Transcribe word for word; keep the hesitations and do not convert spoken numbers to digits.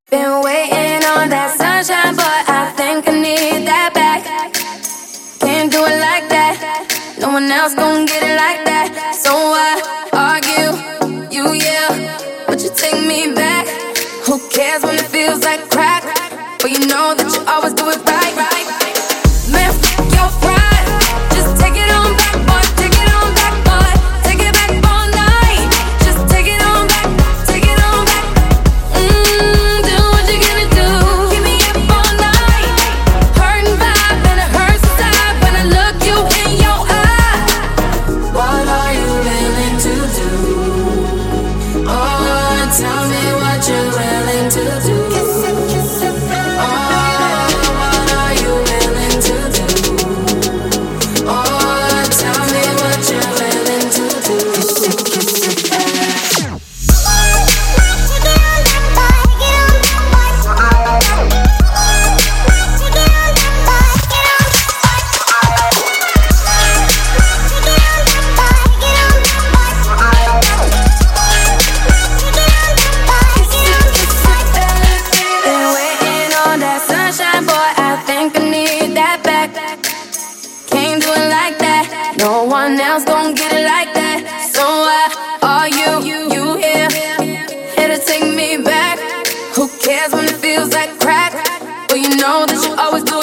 Been waiting on that sunshine, but I think I need that back. Can't do it like that. No one else gon' get it like that. So I argue, you yell, but you take me back. Who cares when it feels like crack? But you know that you always do it right, right. Man, f*** your pride. Just take it on back, boy. Take it on back, boy. Take it back all night. Just take it on back, take it on back. Mmm, do what you gonna do. Keep me up all night. Hurting vibe and it hurts inside when I look you in your eye. What are you willing to do? Oh, tell me what you're willing to do. No one else gon' get it like that. So why are you, you here, here to take me back? Who cares when it feels like crack? Well, you know that you always do